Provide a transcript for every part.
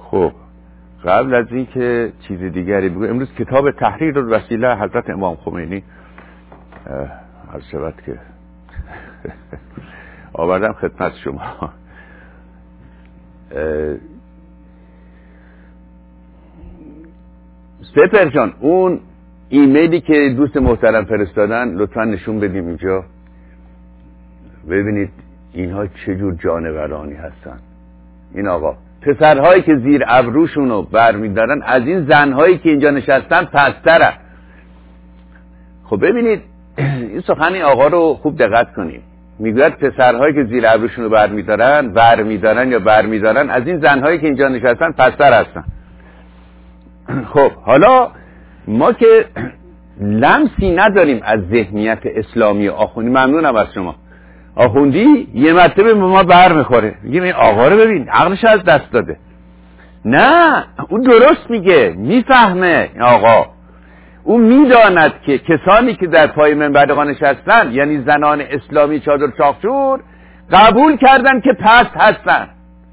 خب قبل از این که چیز دیگری بگو، امروز کتاب تحریر الوسیله حضرت امام خمینی عرض شود که آوردم خدمت شما. سپر جان، اون ایمیلی که دوست محترم فرستادن لطفا نشون بدیم اینجا، ببینید اینها چجور جانورانی هستن. این آقا پسرهایی که زیر ابروشونو برمیدارن از این زنهایی که اینجا نشستن پسترن. خب ببینید این سخن این آقا رو خوب دقت کنیم. میگوید پسرهایی که زیر ابروشونو برمیدارن یا برمیدارن از این زنهایی که اینجا نشستن پستر هستن. خب حالا ما که لمسی نداریم از ذهنیت اسلامی آخوندی، ممنونم از شما. آخوندی یه مرتبه به ما بر میخوره، میگیم این آقا رو ببین عقلش از دست داده. نه، اون درست میگه، میفهمه این آقا. اون میداند که کسانی که در پای منبر نشستن، یعنی زنان اسلامی چادر چاقچور، قبول کردن که پست هستن.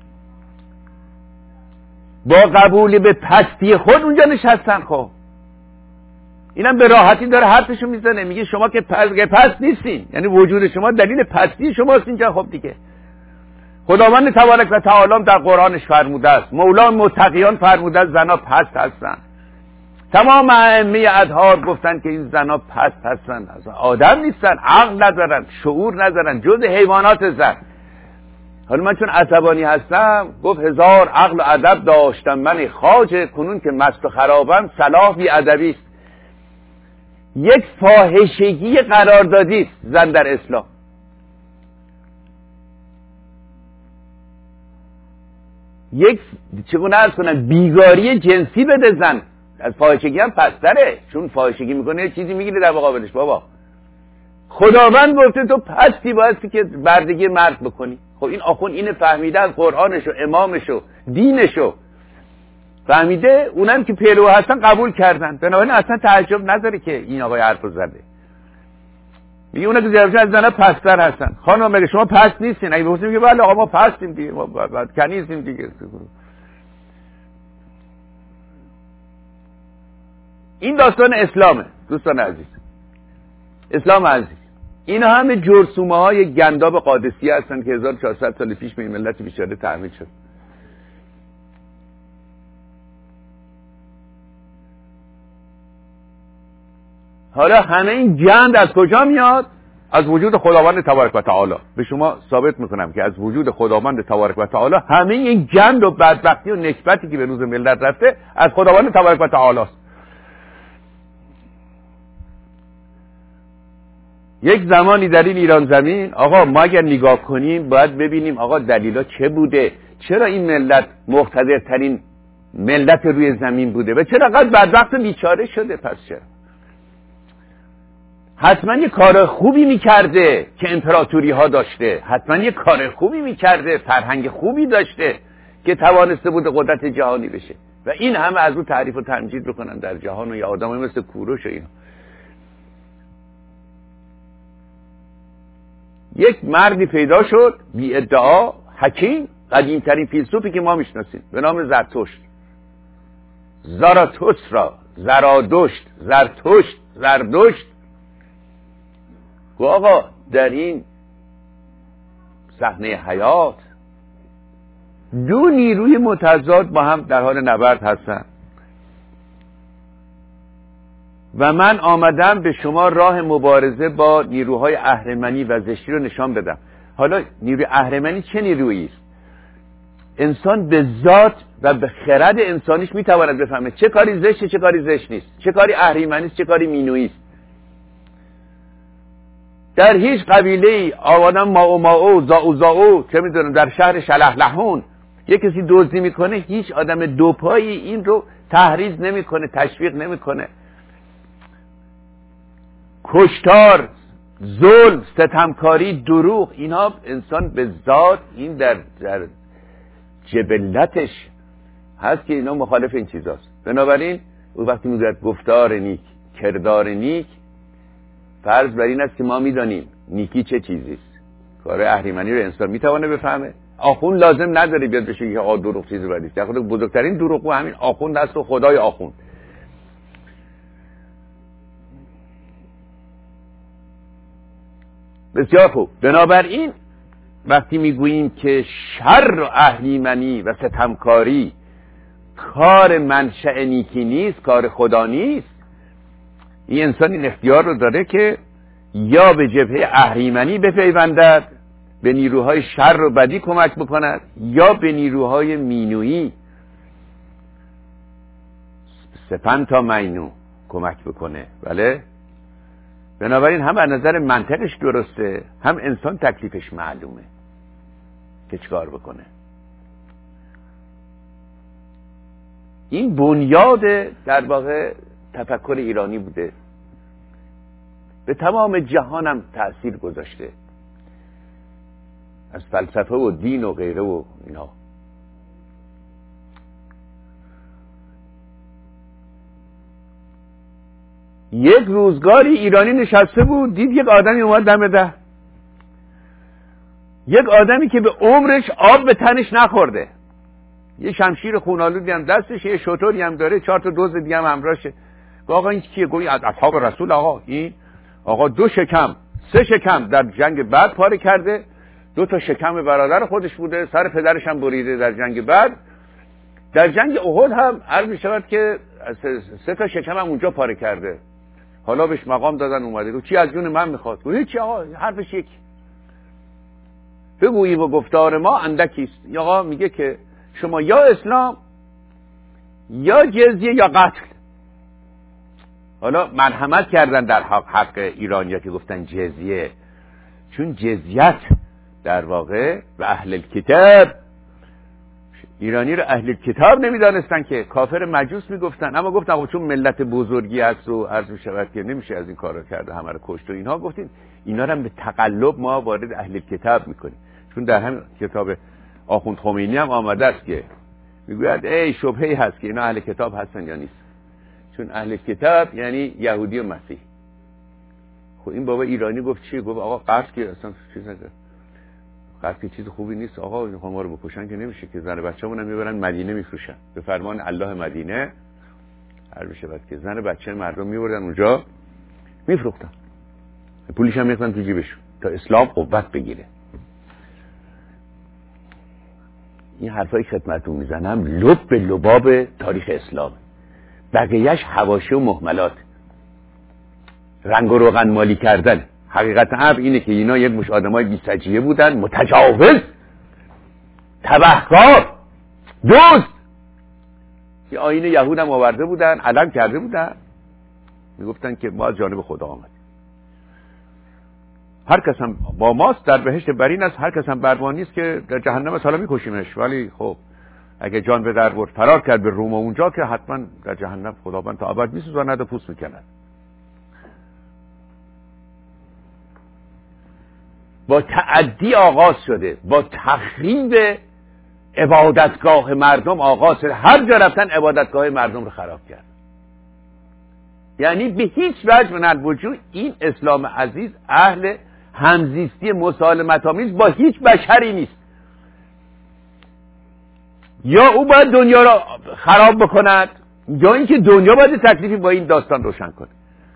با قبول به پستی خود اونجا نشستن. خب اینم به راحتی داره حرفشو میزنه، میگه شما که پست نیستین، یعنی وجود شما دلیل پستی شماست اینجا. خب دیگه خداوند تبارک و تعالی در قرآنش فرموده است، مولا متقیان فرموده است زنا پست هستن. تمام ائمه اطهار گفتن که این زنا پست هستن، آدم نیستن، عقل ندارن، شعور ندارن، جز حیوانات زن. حالا من چون عصبانی هستم، گفت 1000 عقل و ادب داشتم من خواجه، کنون که مست و خرابم صلاح بی ادبی است. یک فاحشگی قراردادی است زن در اسلام. یک چگونه عرض کنم بیگاری جنسی بده زن. از فاحشگی هم پستره، چون فاحشگی میکنه یه چیزی میگیره در مقابلش. بابا خداوند گفته تو پستی بایستی که بردگی مرد بکنی. خب این آخوند اینه فهمیده، از قرآنشو امامشو دینشو فهمیده، اونم که پیرو هستن قبول کردن. بنابراین اصلا تعجب نداره که این آقای حرفو زده. میگه اونا که زیرش از زنها پستر هستن. خانم مگه شما پست نیستین؟ اگه بپرسیم میگه بله آقا ما پستیم دیگه، ما کنیزیم دیگه. این داستان اسلامه دوستان عزیز، اسلام عزیز. اینا همه جرثومه های گنداب قادسیه هستن که 1400 سال پیش به این ملت بیچاره تحمیل شد. حالا همه این گند از کجا میاد؟ از وجود خداوند تبارک و تعالی. به شما ثابت میکنم که از وجود خداوند تبارک و تعالی همه این گند و بدبختی و نکبتی که به روز ملت رفته از خداوند تبارک و تعالی است. یک زمانی در این ایران زمین آقا ما اگر نگاه کنیم باید ببینیم آقا دلیلا چه بوده، چرا این ملت مقتدرترین ملت روی زمین بوده و چرا قد بدبخت و بیچاره شده. پس چرا؟ حتما یه کار خوبی میکرده که امپراتوری ها داشته، حتما یه کار خوبی میکرده، فرهنگ خوبی داشته که توانسته بود قدرت جهانی بشه و این همه از اون تعریف و تمجید بکنن در جهان و یا آدمای مثل کوروش و اینا. یک مردی پیدا شد بی ادعا، حکیم، قدیمترین فیلسوفی که ما میشناسیم، به نام زرتشت، زاراتوسترا، زرادشت، زرتشت، زردشت. گو آقا در این صحنه حیات دو نیروی متضاد با هم در حال نبرد هستن و من آمدم به شما راه مبارزه با نیروهای اهرمنی و زشتی رو نشان بدم. حالا نیروی اهرمنی چه نیرویی است؟ انسان به ذات و به خرد انسانیش میتواند بفهمه چه کاری زشته چه کاری زشت نیست، چه کاری اهریمنی است چه کاری مینویی است. در هیچ قبیله‌ای آدم ماو زاو چه میدونم در شهر شلحلحون یک کسی دزدی میکنه، هیچ آدم دوپایی این رو تحریض نمیکنه، تشویق نمیکنه. کشتار، ظلم، ستمکاری، دروغ، اینا انسان به ذات این در جبلتش هست که اینا مخالف این چیزاست. بنابراین او وقتی میگوید گفتار نیک، کردار نیک، فرض بر این است که ما میدانیم نیکی چه چیزیست. کار اهریمنی رو انسان میتونه بفهمه، آخوند لازم نداره بیاد بشه که آقا دروغ چیزی بدیست. در خود بزرگترین دروغ همین آخوند هست و خدای آخوند. بسیار خوب. بنابراین وقتی میگوییم که شر و اهریمنی و ستمکاری کار منشأ نیکی نیست، کار خدا نیست، این انسان این اختیار رو داره که یا به جبهه اهریمنی بپیوندد، به نیروهای شر و بدی کمک بکند، یا به نیروهای مینویی سپن تا مینو کمک بکنه. بله، بنابراین هم از نظر منطقش درسته، هم انسان تکلیفش معلومه که چکار بکنه. این بنیاد در واقع تفکر ایرانی بوده، به تمام جهان هم تأثیر گذاشته، از فلسفه و دین و غیره و اینا. یک روزگاری ایرانی نشسته بود، دید یک آدمی اومد دم در، یک آدمی که به عمرش آب به تنش نخورده، یه شمشیر خونالودی هم دستش، یه شتری هم داره، 4 تا دوز دیگه هم همراهشه. آقا این کیه؟ گویی از اصحاب رسول. آقا این آقا 2 شکم 3 شکم در جنگ بعد پاره کرده، 2 تا شکم برادر خودش بوده، سر پدرش هم بریده در جنگ بعد، در جنگ احد هم عرض می شود که 3 تا شکم هم اونجا پاره کرده. حالا بهش مقام دادن اومده، گفت چی از جون من میخواد؟ گفت چی آقا، حرفش یک بگویی و گفتار ما اندکیست. آقا میگه که شما یا اسلام یا جزیه یا قتل. حالا مرحمت کردن در حق ایرانیا که گفتن جزیه، چون جزیت در واقع و اهل الکتاب، ایرانی رو اهل الکتاب نمیدانستن که کافر مجوس میگفتن، اما گفتن چون ملت بزرگی است و عرض میشود که نمیشه از این کارا کرده، همه رو کشت و اینها، گفتین اینا رو به تقلب ما وارد اهل الکتاب میکنیم. چون در همین کتاب آخوند خمینی هم آمده است که میگوید ای شبهه‌ای هست که اینا اهل کتاب هستن یا نیست، چون اهل کتاب یعنی یهودی و مسیح. خب این بابا ایرانی گفت چی؟ گفت آقا قرض که اصلا چیز نگه، قرض که چیز خوبی نیست آقا، این ما رو بکشن که نمیشه که، زن بچه‌مون هم میبرن مدینه میفروشن به فرمان الله مدینه، هر بشه بعد که زن بچه مردم میبردن اونجا میفروختن، پولش هم میخوان تو جیبشون تا اسلام قوت بگیره. این حرفایی خدمتتون میزنم لب به لباب تاریخ اسلام، بقیهش حواشی و مهملات، رنگ و روغن مالی کردن. حقیقت امر اینه که اینا یک مش آدمای بی‌سجیه بودن، متجاوز، تبهکار، دوست. یه آیین یهود هم آورده بودن، علم کرده بودن، میگفتن که ما از جانب خدا آمد، هر کس هم با ماست در بهشت برین است، هر کس هم بر ما نیست که در جهنم سالا میکشیمش. ولی خب اگه جان به در برد فرار کرد به روم و اونجا که حتما در جهنم خداوند تا ابد میسوزاند و پوست میکند. با تعدی آغاز شده، با تخریب عبادتگاه مردم آغاز شده، هر جا رفتن عبادتگاه مردم رو خراب کرد. یعنی به هیچ وجه من الوجود این اسلام عزیز اهل همزیستی مسالمت آمیز با هیچ بشری نیست. یا او باید دنیا را خراب بکند، یا اینکه دنیا باید تکلیفی با این داستان روشن کنه.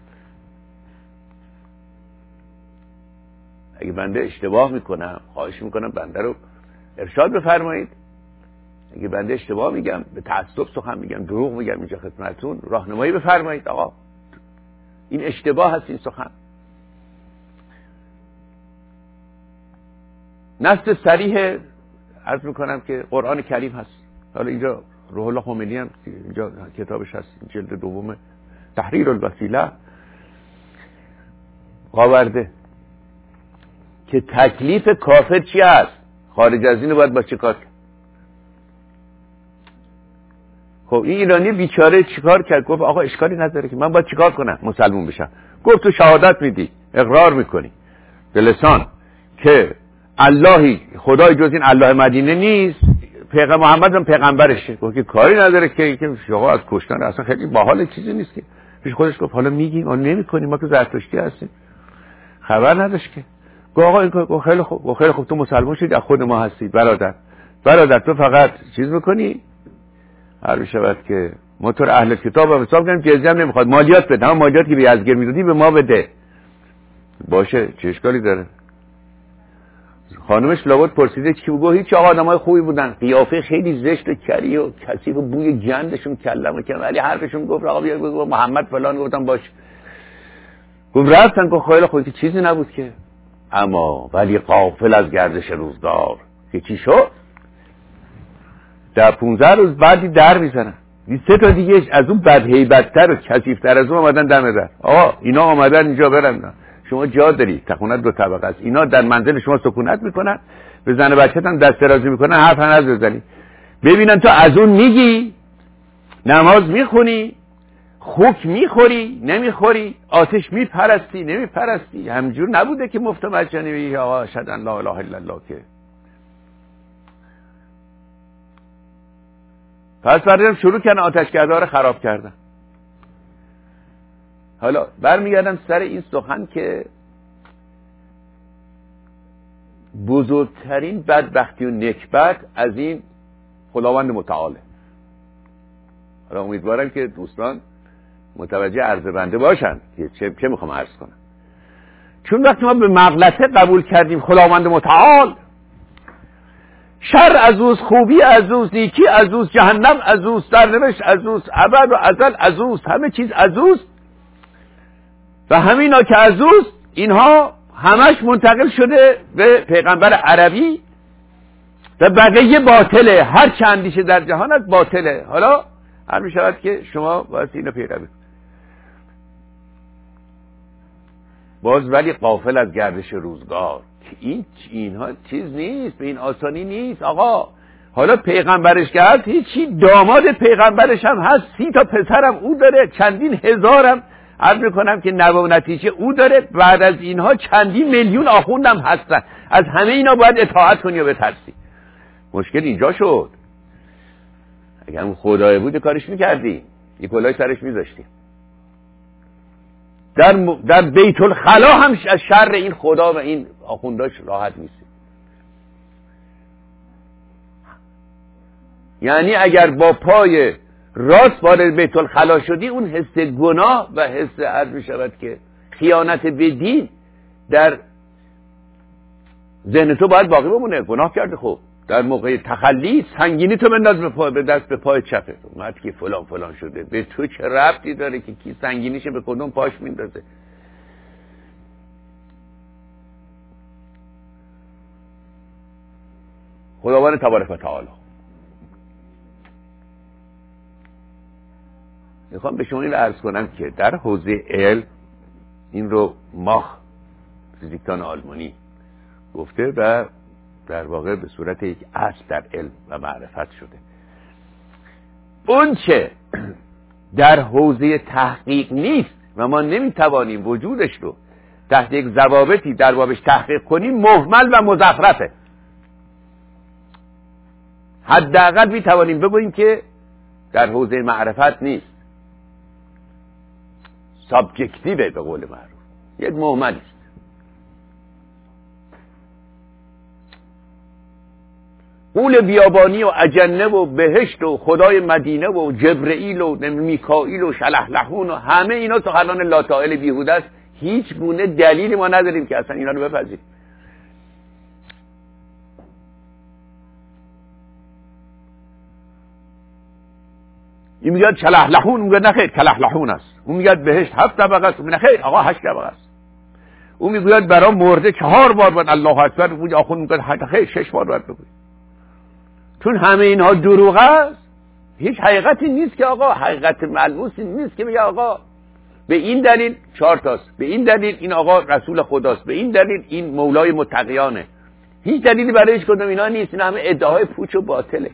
اگه بنده اشتباه میکنم خواهش میکنم بنده رو ارشاد بفرمایید. اگه بنده اشتباه میگم، به تعصب سخن میگم، دروغ میگم اینجا خدمتتون، راهنمایی بفرمایید. آقا این اشتباه هست این سخن. نص صریح عرض میکنم که قرآن کریم هست. حالا اینجا روح الله خمینی هم اینجا کتابش هست، جلد دوم تحریر الوسیله آورده که تکلیف کافر چی هست، خارج از اینو باید با چه کار کرد. خب این ایرانی بیچاره چیکار کرد؟ گفت آقا اشکالی نداره که من باید چیکار کنم مسلمون بشم. گفت تو شهادت میدی، اقرار میکنی به لسان که اللهی خدای جز این الله مدینه نیست، پیغمبر محمد هم پیغمبرشه. گفت که کاری نداره که آقا از کشتن اصلا خیلی باحال چیزی نیست که. پیش خودش گفت حالا میگیم ما نمیکنیم، ما که زرتشتی هستیم. خبر نداشت که. آقا این کار خیلی خوب، خیلی خوب، تو مسلمان شدی، از خود ما هستی برادر تو فقط چیز میکنی، هر بشود که موتور اهل کتاب هم حساب کنیم، جزیه هم نمیخواد، مالیات بده، همه مالیاتی که به یزدگرد میدادی به ما بده. باشه، چه اشکالی داره؟ خانمش لابد پرسیده چی بگو؟ هیچ، آقا آدمای خوبی بودن، قیافه خیلی زشت و کری و کثیف و بوی گندشون کلمه که، ولی حرفشون گفت آقا بیا محمد فلان، گفتم باش. گفت رفتن، گفت خیلی خوب، چیزی نبود که. اما ولی غافل از گردش روزگار که چی شد؟ در 15 روز بعدی در میزنن، 3 تا دیگه از اون بدهیبت‌تر و کثیف‌تر از اون اومدن دم در. آقا اینا اومدن اینجا برن، شما جا داری، خونت 2 طبقه است، اینا در منزل شما سکونت میکنن، به زن بچه‌ت هم دست درازی میکنن، حرف نزن بزنی، ببینن تو از اون میگی، نماز میخونی، خوک میخوری نمیخوری، آتش میپرستی نمیپرستی. همجور نبوده که مفت مجانی بگی آقا اشهد ان لا اله الا الله. که پس بعدم شروع کردن آتشکده رو خراب کردن. حالا برمیگردم سر این سخن که بزرگترین بدبختی و نکبت از این خداوند متعاله. حالا امیدوارم که دوستان متوجه عرض بنده باشن که چه میخوام عرض کنم. چون وقتی ما به مغلطه قبول کردیم خداوند متعال، شر از اوست، خوبی از اوست، نیکی از اوست، جهنم از اوست، سرنوشت از اوست، ابد و ازل از اوست، همه چیز از اوست و همینا که از اوست، اینها همش منتقل شده به پیغمبر عربی و بقیه باطله، هر چه اندیشه در جهان از باطله. حالا هر می شود که شما باید اینو پیروی باز، ولی غافل از گردش روزگار که اینها چیز نیست، به این آسانی نیست آقا. حالا پیغمبرش که هست هیچی، داماد پیغمبرش هم هست، 30 تا پسرم او داره، چندین هزارم عرض میکنم که نوه و نتیجه او داره، بعد از اینها چندین میلیون آخوندم هستن، از همه اینا باید اطاعت کنی و بترسی. مشکل اینجا شد. اگر اون خدای بود کارش میکردی، یک کلاه سرش میذاشتی. در بیت الخلا هم از شر این خدا و این آخونداش راحت نیستی. یعنی اگر با پای راست وارد بیت الخلا شدی، اون حس گناه و حس عرض می شود که خیانت به دین در ذهن تو باید باقی بمونه. گناه کرده، خب در موقع تخلی سنگینی تو بنداز به دست به پای چپه. اومد که فلان فلان شده، به تو چه ربطی داره که کی سنگینیشه به کدوم پاش میندازه؟ خداوند تبارک و تعالی میخوام به شما این رو عرض کنم که در حوزه علم، این رو ماخ فیزیکدان آلمانی گفته و در واقع به صورت یک اصل در علم و معرفت شده. اون چه در حوزه تحقیق نیست و ما نمیتوانیم وجودش رو تحت یک ضوابطی در بابش تحقیق کنیم، مهمل و مزخرفه. حداقل میتوانیم بگوییم که در حوزه معرفت نیست، سابجکتیوه به قول معروف، یک مهملی است. قول بیابانی و اجنه و بهشت و خدای مدینه و جبرئیل و میکائیل و شلحلحون و همه اینا سخنان لاطائل بیهوده است. هیچ گونه دلیلی ما نداریم که اصلا اینا رو بپذیریم. این میگه شلحلحون، میگه نه خیر کلحلحون است. اون میگه بهشت 7 طبقه است، میگه نه خیر آقا 8 طبقه است. اون میگه برام مرده 4 بار باید الله اکبر بگویی، آخوند میگه خیر 6 بار باید بگویی. چون همه اینها دروغ است، هیچ حقیقتی نیست که آقا، حقیقت ملموسی نیست که بگه آقا به این دلیل 4 تاست، به این دلیل این آقا رسول خداست، به این دلیل این مولای متقیانه. هیچ دلیلی برای هیچ کدوم اینا نیست. این همه ادعای پوچ و باطله.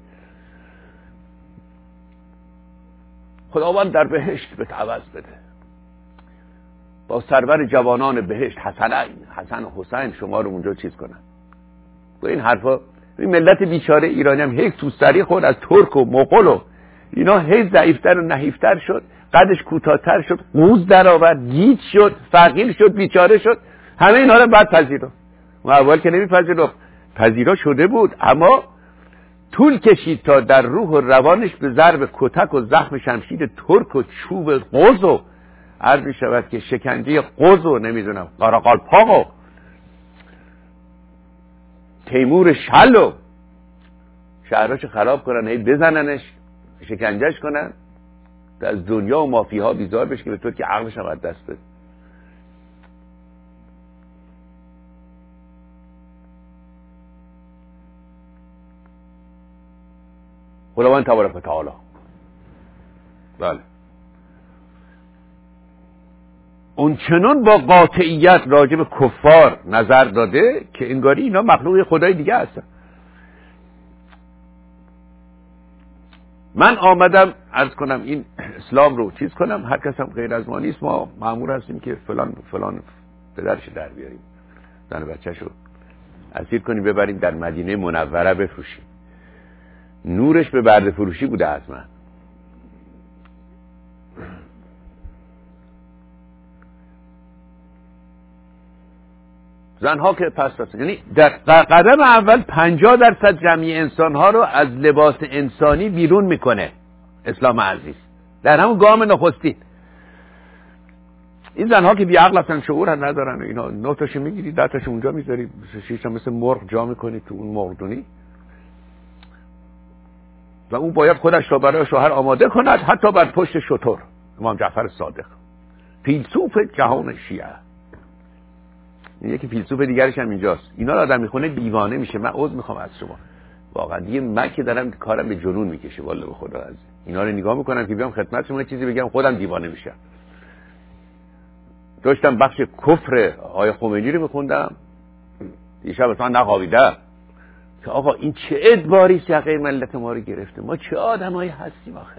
خداوند در بهشت به عوض بده، با سرور جوانان بهشت حسن و حسین شما رو اونجا چیز کنن. با این حرفا این ملت بیچاره ایرانی هم هی توستری خود از ترک و مغول و اینا هی ضعیفتر و نحیفتر شد، قدش کوتاه‌تر شد، قوز در آورد، گیج شد، فقیر شد، بیچاره شد، همه اینا رو بعد پذیرفت. اون اول که نمیپذیرفت، پذیرا شده بود، اما طول کشید تا در روح و روانش به ضرب کتک و زخم شمشیر ترک و چوب قز و عرض می شود که شکنجه قز و نمیدونم قراقالپاق و تیمور شل و شهرهاش خراب کنن، هی بزننش شکنجهش کنن تا از دنیا و مافیاها بیزار بشه که به طور که عقلش هم از دست بده. خداوند تبارک و تعالی بله اون چنون با قاطعیت راجع به کفار نظر داده که انگاری اینا مخلوق خدای دیگه هستن. من آمدم عرض کنم این اسلام رو چیز کنم، هر کس هم غیر از ما نیست، ما مأمور هستیم که فلان پدرش در بیاریم، زن بچه‌شو اسیر کنیم ببریم در مدینه منوره بفروشیم. نورش به برده فروشی بوده حتما. زنها که پس هستن، یعنی در قدم اول 50% جمعی انسانها رو از لباس انسانی بیرون میکنه اسلام عزیز در همون گام نخستین. این زنها که بی عقل هستن، شعور هم ندارن، اینا 9 تاشو میگیری 10 تاشو اونجا میذاری 6 تا مثل مرغ جا میکنی تو اون مرغدونی و اون باید خودش را برای شوهر آماده کند، حتی بر پشت شتر. امام جعفر صادق فیلسوف جهان شیعه. یکی فیلسوف دیگرش هم اینجاست. اینا رو آدم میخونه دیوانه میشه. من عذر میخوام از شما واقعا دیگه، من که دارم کارم به جنون میکشه والله به خدا. از اینا رو نگاه میکنم که بیام خدمت شما چیزی بگم خودم دیوانه میشم. داشتم بخش کفر آیه خمینی رو میخوندم دیشب اصلا نخوابیدم که آقا این چه ادباری یقه ملت ما رو گرفته، ما چه آدمایی هستیم آخه،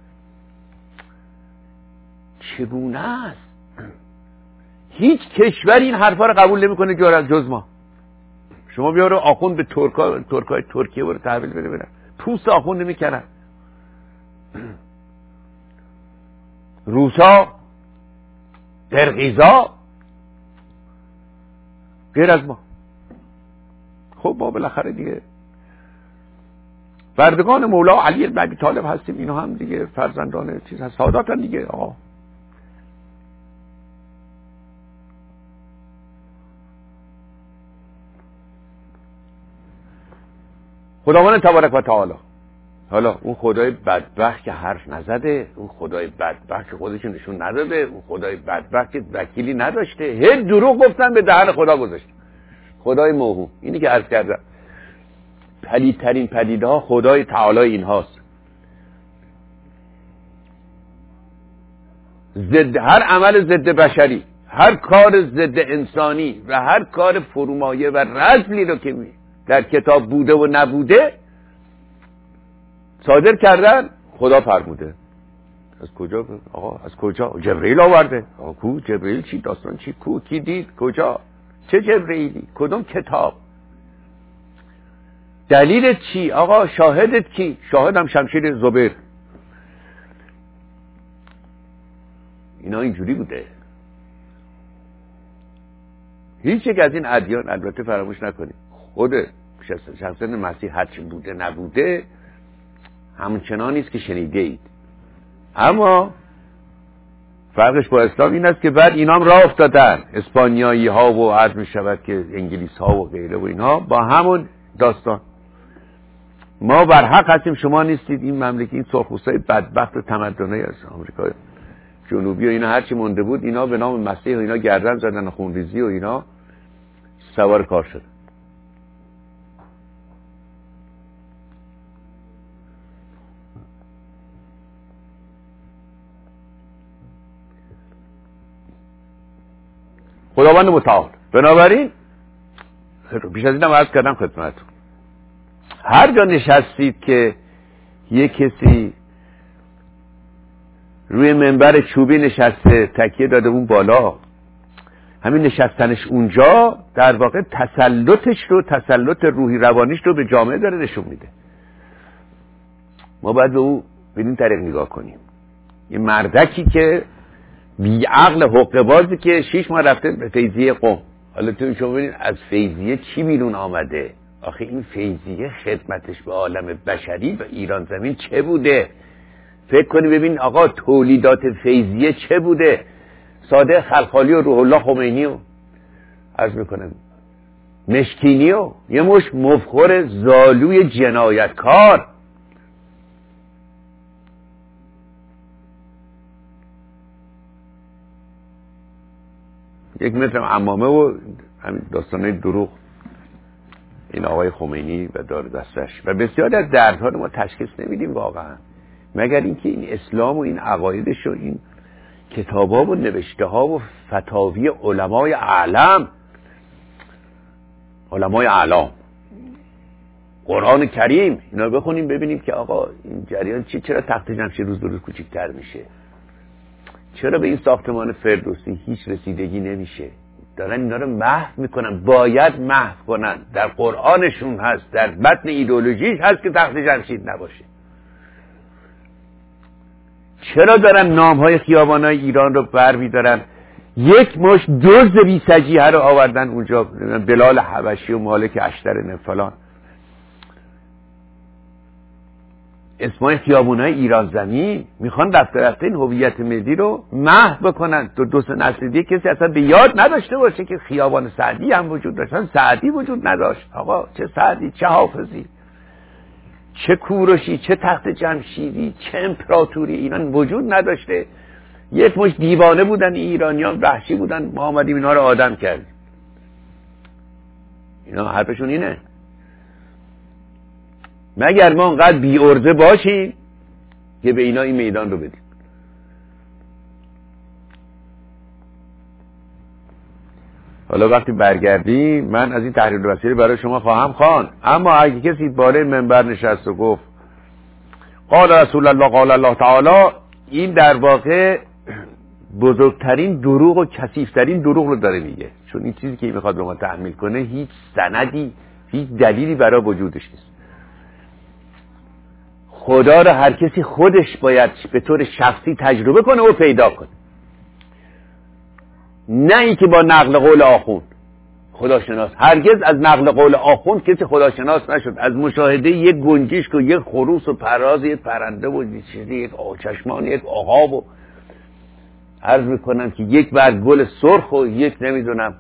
چگونه است؟ هیچ کشوری این حرفا رو قبول نمیکنه جز ما. شما بیارو آخوند به ترکای ترکیه برو تحویل بده برن، پوست آخوند نمیکنن. روسا، قرقیزا غیر از ما. خب ما بالاخره دیگه بردگان مولا علی بن ابی طالب هستیم، اینا هم دیگه فرزندان چیز هست، ساداتن دیگه. آقا خداوند تبارک و تعالی، حالا اون خدای بدبخت که حرف نزده، اون خدای بدبخت که خودش نشون نداده، اون خدای بدبخت که وکیلی نداشته، هی دروغ گفتن به دهن خدا گذاشته. خدای موهوم، اینی که عرض کردم پلیدترین پدیده ها خدای تعالی این هاست. ضد هر عمل ضد بشری، هر کار ضد انسانی و هر کار فرومایه و رذلی رو که در کتاب بوده و نبوده صادر کردن، خدا فرموده. از کجا آقا؟ از کجا؟ جبرئیل آورده. آقا کو جبرئیل چی؟ داستان چی؟ کو کی دید؟ کجا؟ چه جبرئیلی؟ کدوم کتاب؟ دلیلت چی؟ آقا شاهدت کی؟ شاهدم شمشیر زبیر. اینا اینجوری بوده. هیچ یک از این ادیان، البته فراموش نکنید، خود شخصیت مسیح هرچی بوده نبوده همچنان نیست که شنیده اید، اما فرقش با اسلام این است که بعد اینا هم راه افتادن، اسپانیایی ها و عرض می شود که انگلیس ها و غیره و اینا با همون داستان. ما بر حق هستیم، شما نیستید. این مملکت، این سرخپوستای بدبخت و تمدنای از آمریکا جنوبی و اینا هرچی مونده بود، اینا به نام مسیح و اینا گردن زدن، خونریزی و اینا سوار کار شد. خداوند متعال. بنابراین بیش از اینم عرض کردم خدمتتون، هر جا نشستید که یک کسی روی منبر چوبی نشسته، تکیه داده اون بالا، همین نشستنش اونجا در واقع تسلط روحی روانیش رو به جامعه داره نشون میده. ما باید به او بدین طریق نگاه کنیم. یه مردکی که بی عقل حقه بازی که 6 ماه رفته به تیزیه قم، حالا تو شما ببینید از فیضیه چی بیرون آمده. آخه این فیضیه خدمتش به عالم بشری و ایران زمین چه بوده؟ فکر کنی ببین آقا تولیدات فیضیه چه بوده؟ صادق خلخالی و روح الله خمینی و عرض میکنم مشکینی و یه مش مفخور زالوی جنایتکار. یک متر عمامه و همین داستانه دروغ این آقای خمینی و دار دستش و بسیاری از دردها رو ما تشخیص نمیدیم واقعا، مگر اینکه این اسلام و این عقایدش و این کتابا و نوشته ها و فتاوی علمای اعلام، علمای اعلام، قرآن کریم، اینا رو بخونیم ببینیم که آقا این جریان چرا تخت جمشید روز به روز کوچیک‌تر میشه، چرا به این ساختمان فردوسی هیچ رسیدگی نمیشه. دارن اینا رو محو میکنن، باید محو کنن. در قرآنشون هست، در متن ایدئولوژیش هست که تخت جمشید نباشه. چرا دارن نامهای خیابانهای ایران رو بر میدارن؟ یک مش دزد بی سجیحه رو آوردن اونجا، بلال حبشی و مالک اشتر فلان، اسمای خیابونای ایران زمین، میخوان دفتر این هویت ملی رو محو بکنن. دو سه نسل دیگه کسی اصلا به یاد نداشته باشه که خیابان سعدی هم وجود داشت. سعدی وجود نداشت آقا، چه سعدی، چه حافظی، چه کوروشی، چه تخت جمشیدی، چه امپراتوری، ایران وجود نداشته. یک مش دیوانه بودن ایرانیان، وحشی بودن، ما آمدیم اینا رو آدم کردیم. اینا حرفشون اینه. مگر ما انقدر بی ارزه باشیم که به اینا این میدان رو بدیم. حالا وقتی برگردیم من از این تحریر وسیله برای شما خواهم خواند، اما اگه کسی بالای منبر نشست و گفت قال رسول الله قال الله تعالی، این در واقع بزرگترین دروغ و کثیف‌ترین دروغ رو داره میگه، چون این چیزی که میخواد به ما تحمیل کنه هیچ سندی، هیچ دلیلی برای وجودش نیست. خدا رو هر کسی خودش باید به طور شخصی تجربه کنه و پیدا کنه، نه این که با نقل قول آخوند. خداشناس هرگز از نقل قول آخوند کسی خداشناس نشد. از مشاهده یک گنجشک و یک خروس و پرواز یک پرنده و چیزی، یک آچشمان، یک عقاب و عرض میکنم که یک برگ گل سرخ و یک نمیدونم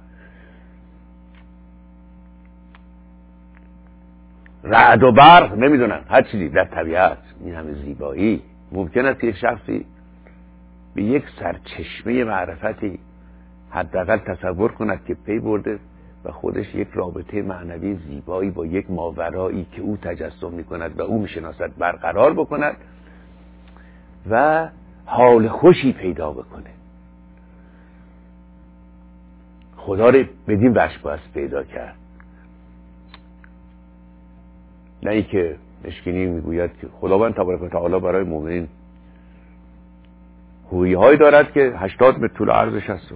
رعد و برق، نمیدونم هر چیزی در طبیعت، این همه زیبایی، ممکن است که یک شخصی به یک سرچشمه معرفتی حداقل تصور کند که پی برده و خودش یک رابطه معنوی زیبایی با یک ماورایی که او تجسم میکند و او میشناسد برقرار بکند و حال خوشی پیدا بکنه. خدا رو بدین وجه باید پیدا کرد، نه ای که مشکینی میگوید که خداوند تبارک و تعالی برای مؤمنین هویه‌هایی دارد که 80 متر طول عرضش هست.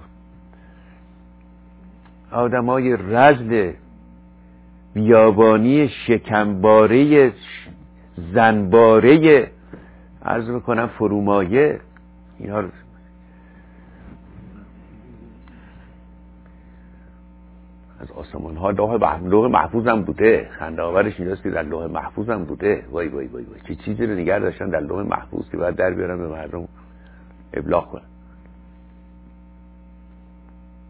آدمای رذل بیابانی شکمباره زنباره عرض میکنم فرومایه، اینا رو از آسمان ها لوح محفوظ هم بوده. خنده آورش اینجاست که در لوح محفوظ هم بوده. وای وای وای وای چه چیزی رو نگه داشتن در لوح محفوظ که باید در بیارن به مردم ابلاغ کنن.